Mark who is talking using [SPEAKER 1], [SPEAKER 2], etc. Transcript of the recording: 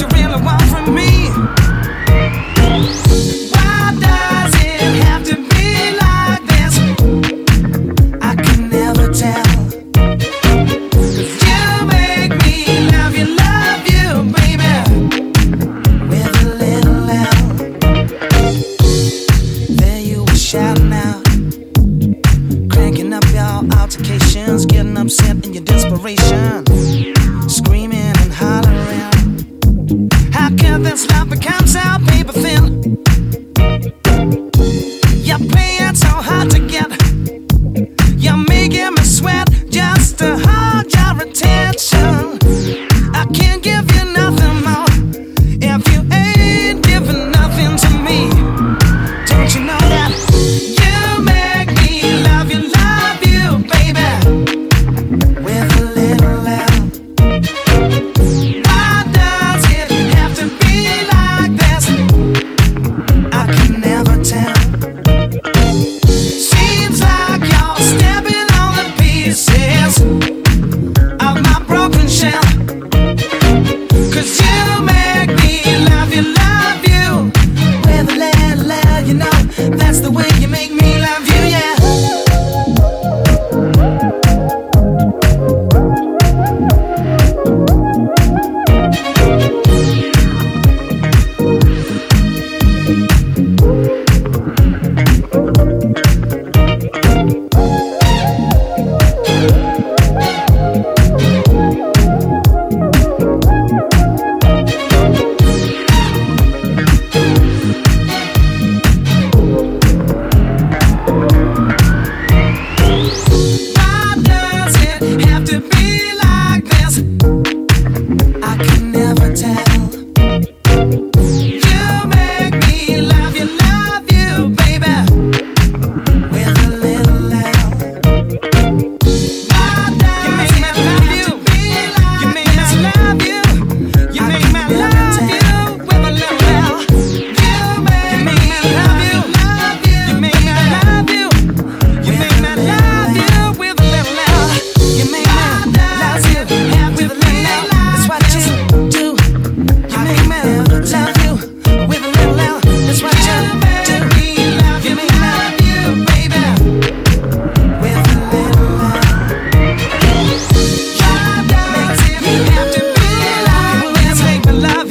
[SPEAKER 1] you really want from me? Why does it have to be like this? I can never tell. 'Cause you make me love you, baby, with a little L. There you were shouting out, cranking up your altercations, getting upset in your desperation, screaming and hollering. How can this love become so paper thin? You're playing so hard to get. You're making me sweat just to hold your attention. I can't give you nothing more if you ain't giving nothing to me. Don't you know that? You make me love you, baby, with a little L. Why does it have to be like this? I can never tell. Seems like you're stepping on the pieces of my broken shell. 'Cause you make me love you, with a little L. You know, that's the way you make me love you, yeah. Why does it have to be like this? I can never tell. You make me love you, baby, with a little L. Why does it have to be like this? You make me love you, with a little L. You make me love you, you make me love you. You make me love you with a little L. You make me love you with a little L. That's what you do. You make me love you with a little L. That's what you do. You make me love you, baby, with a little L. Why does it have to be like this? Make me love